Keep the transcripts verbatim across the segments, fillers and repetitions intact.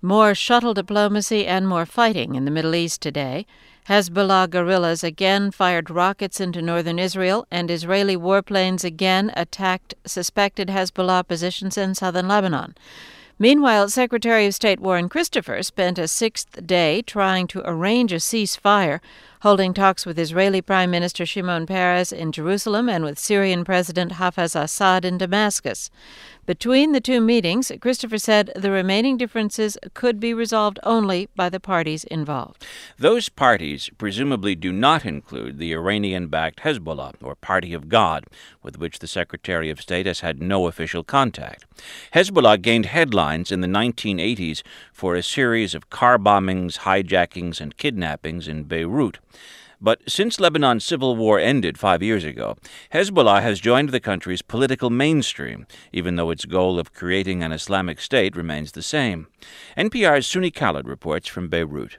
More shuttle diplomacy and more fighting in the Middle East today. Hezbollah guerrillas again fired rockets into northern Israel, and Israeli warplanes again attacked suspected Hezbollah positions in southern Lebanon. Meanwhile, Secretary of State Warren Christopher spent a sixth day trying to arrange a ceasefire, holding talks with Israeli Prime Minister Shimon Peres in Jerusalem and with Syrian President Hafez Assad in Damascus. Between the two meetings, Christopher said the remaining differences could be resolved only by the parties involved. Those parties presumably do not include the Iranian-backed Hezbollah, or Party of God, with which the Secretary of State has had no official contact. Hezbollah gained headlines in the nineteen eighties for a series of car bombings, hijackings, and kidnappings in Beirut. But since Lebanon's civil war ended five years ago, Hezbollah has joined the country's political mainstream, even though its goal of creating an Islamic State remains the same. N P R's Suni Khalid reports from Beirut.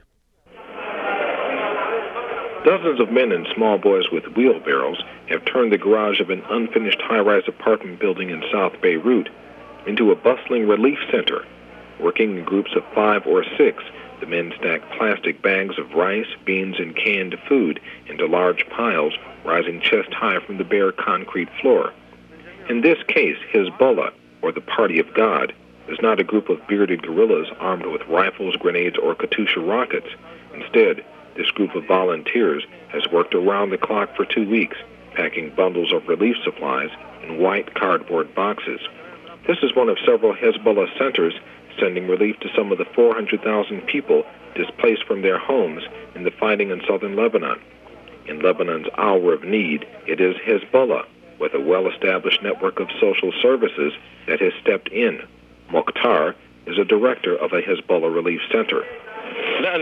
Dozens of men and small boys with wheelbarrows have turned the garage of an unfinished high-rise apartment building in South Beirut into a bustling relief center. Working in groups of five or six, the men stack plastic bags of rice, beans, and canned food into large piles rising chest-high from the bare concrete floor. In this case, Hezbollah, or the Party of God, is not a group of bearded guerrillas armed with rifles, grenades, or Katyusha rockets. Instead, this group of volunteers has worked around the clock for two weeks, packing bundles of relief supplies in white cardboard boxes. This is one of several Hezbollah centers sending relief to some of the four hundred thousand people displaced from their homes in the fighting in southern Lebanon. In Lebanon's hour of need, it is Hezbollah, with a well-established network of social services, that has stepped in. Mokhtar is a director of a Hezbollah relief center. No,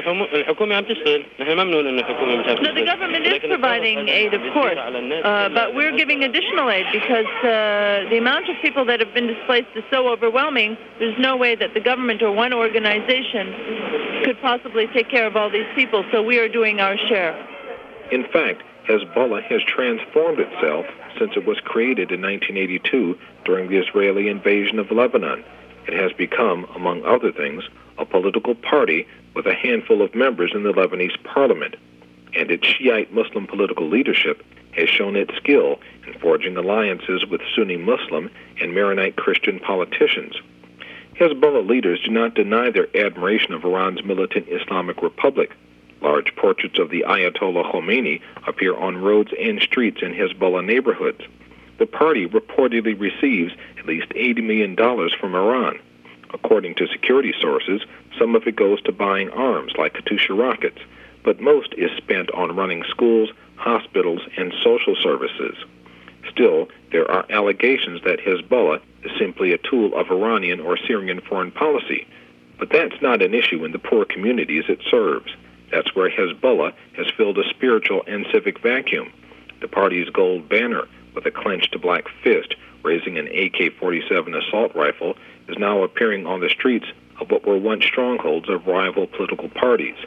the government is providing aid, of course, uh, but we're giving additional aid because uh, the amount of people that have been displaced is so overwhelming. There's no way that the government or one organization could possibly take care of all these people, so we are doing our share. In fact, Hezbollah has transformed itself since it was created in nineteen eighty-two during the Israeli invasion of Lebanon. It has become, among other things, a political party with a handful of members in the Lebanese parliament, and its Shiite Muslim political leadership has shown its skill in forging alliances with Sunni Muslim and Maronite Christian politicians. Hezbollah leaders do not deny their admiration of Iran's militant Islamic Republic. Large portraits of the Ayatollah Khomeini appear on roads and streets in Hezbollah neighborhoods. The party reportedly receives at least eighty million dollars from Iran. According to security sources, some of it goes to buying arms like Katyusha rockets, but most is spent on running schools, hospitals, and social services. Still, there are allegations that Hezbollah is simply a tool of Iranian or Syrian foreign policy. But that's not an issue in the poor communities it serves. That's where Hezbollah has filled a spiritual and civic vacuum. The party's gold banner, with a clenched black fist raising an A K forty-seven assault rifle, is now appearing on the streets of what were once strongholds of rival political parties.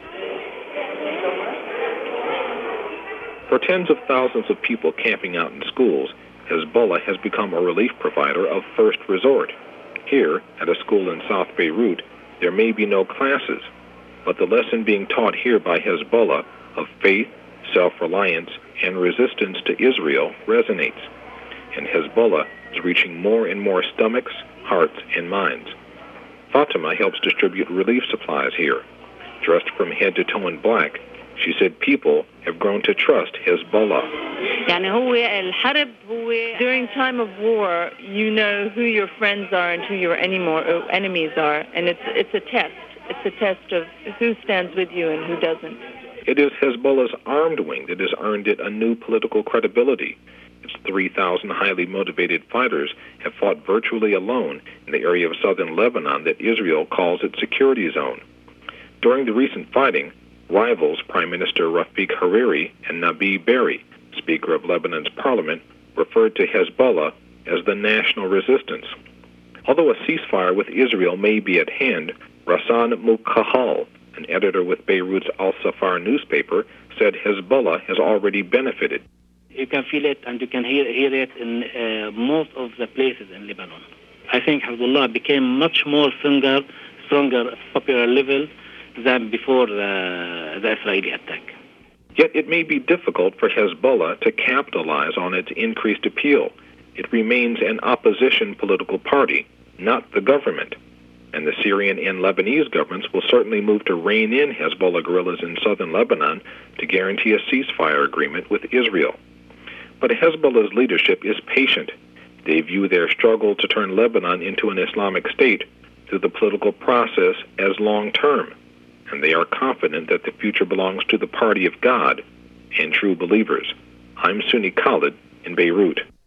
For tens of thousands of people camping out in schools, Hezbollah has become a relief provider of first resort. Here, at a school in South Beirut, there may be no classes, but the lesson being taught here by Hezbollah of faith, self-reliance, and resistance to Israel resonates. And Hezbollah is reaching more and more stomachs, hearts, and minds. Fatima helps distribute relief supplies here. Dressed from head to toe in black, she said people have grown to trust Hezbollah. During time of war, you know who your friends are and who your enemies are, and it's it's a test. It's a test of who stands with you and who doesn't. It is Hezbollah's armed wing that has earned it a new political credibility. Its three thousand highly motivated fighters have fought virtually alone in the area of southern Lebanon that Israel calls its security zone. During the recent fighting, rivals Prime Minister Rafiq Hariri and Nabi Berri, Speaker of Lebanon's parliament, referred to Hezbollah as the national resistance. Although a ceasefire with Israel may be at hand, Rassan Mukhahal, an editor with Beirut's Al-Safar newspaper, said Hezbollah has already benefited. You can feel it and you can hear, hear it in uh, most of the places in Lebanon. I think Hezbollah became much more stronger, stronger popular level than before the, the Israeli attack. Yet it may be difficult for Hezbollah to capitalize on its increased appeal. It remains an opposition political party, not the government. And the Syrian and Lebanese governments will certainly move to rein in Hezbollah guerrillas in southern Lebanon to guarantee a ceasefire agreement with Israel. But Hezbollah's leadership is patient. They view their struggle to turn Lebanon into an Islamic state through the political process as long-term, and they are confident that the future belongs to the party of God and true believers. I'm Sunni Khalid in Beirut.